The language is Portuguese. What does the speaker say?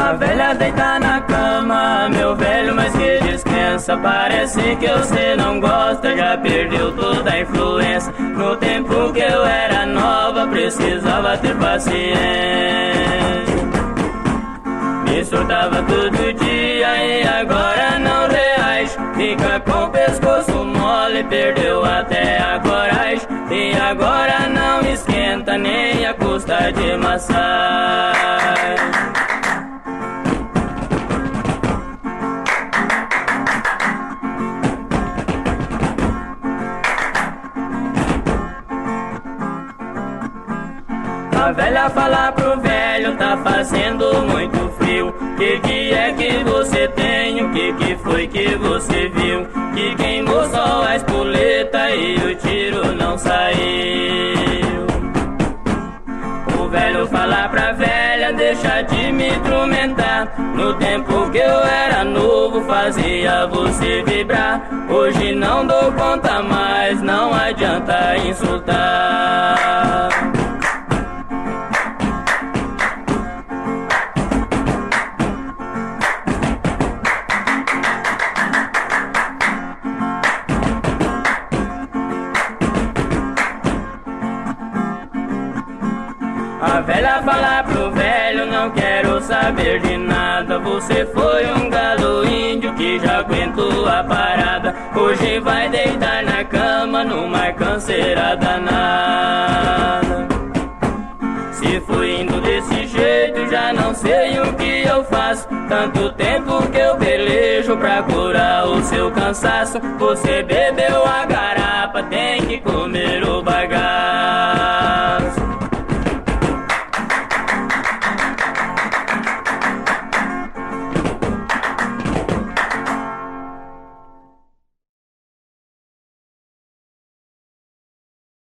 A velha deita na cama, meu velho, mas que descrença. Parece que você não gosta, já perdeu toda a influência. No tempo que eu era nova, precisava ter paciência. Me soltava todo dia e agora não reage. Fica com o pescoço mole, perdeu até a coragem. E agora não esquenta nem a custa de massagem. A velha fala pro velho, tá fazendo muito frio. Que é que você tem? O que foi que você viu? Que queimou só a espoleta e o tiro não saiu. O velho fala pra velha, deixa de me tormentar. No tempo que eu era novo, fazia você vibrar. Hoje não dou conta mais, não adianta insultar. A velha fala pro velho, não quero saber de nada. Você foi um galo índio que já aguentou a parada. Hoje vai deitar na cama numa canseira danada. Se foi indo desse jeito, já não sei o que eu faço. Tanto tempo que eu pelejo pra curar o seu cansaço. Você bebeu a garapa, tem que comer